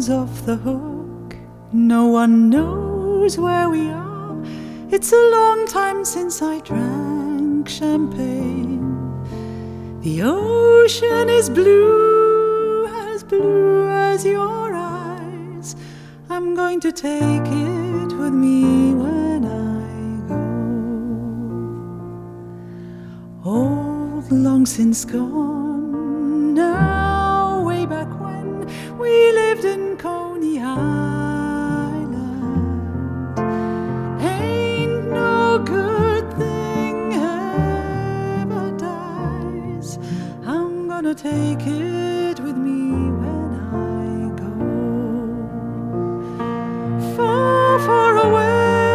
goes off the hook. No one knows where we are. It's a long time since I drank champagne. The ocean is blue as your eyes. I'm going to take it with me when I go. Old, long since gone, now way back when we lived in Coney Island. Ain't no good thing ever dies. I'm gonna take it